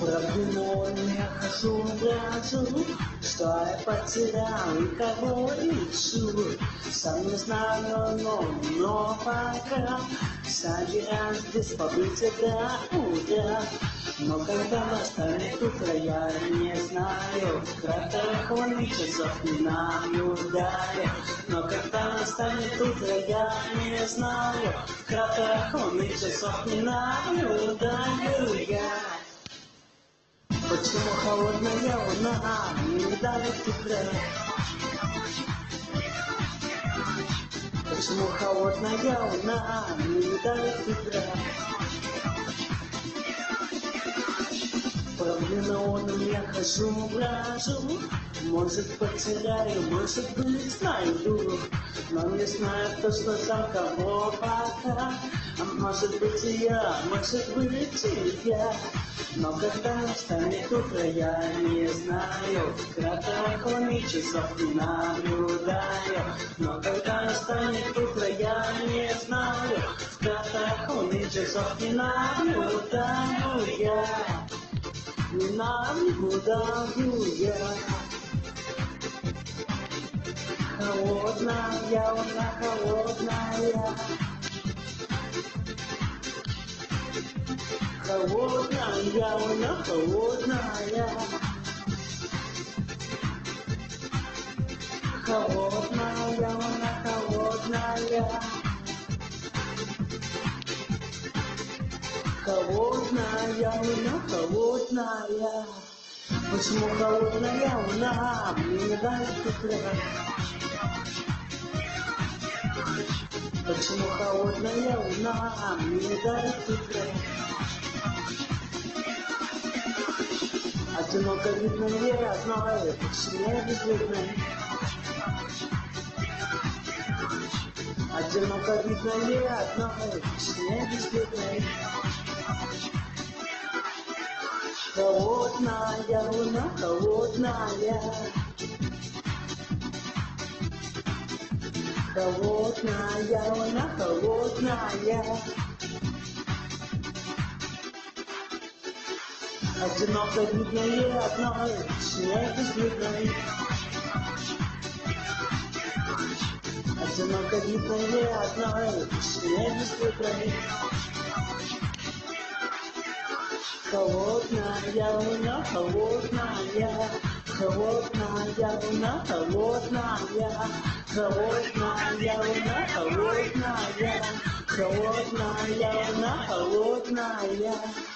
Правду я хожу, брожу, что я потерял и кого ищу. Сам не знаю, но пока собираюсь здесь побыть до утра. Но когда настанет утро, я не знаю, в кратких часов не наблюдаю. Но когда настанет утро, я не знаю, в кратких часов не наблюдаю я. Почему холодная луна не дарит тепла? Почему холодная луна не дарит тепла? Правда, я хожу, брожу, может потеряю, может быть найду, но не знаю точно сам кого пока. А может быть и я, может быть и я. Но когда настанет утро, я не знаю, в кратких часов не наблюдаю. Но когда настанет утро, я не знаю, в кратких часов не наблюдаю я. Не наблюдаю я. Холодная луна, холодная. Холодная луна, холодная. Холодная луна, холодная. Холодная луна, холодная. Почему холодная луна мне не дает тепла? Почему холодная луна мне не дает тепла? Одиноко видно ей одной, почему безлюдно? Одиноко видно ей одной, почему безлюдно? Холодная луна, холодная. Холодная луна, холодная. Одиноко видно ей одной, снег безлюдный. Одиноко видно ей одной, снег безлюдный. Холодная луна, холодная. Холодная луна, холодная. Холодная луна, холодная. Холодная луна, холодная.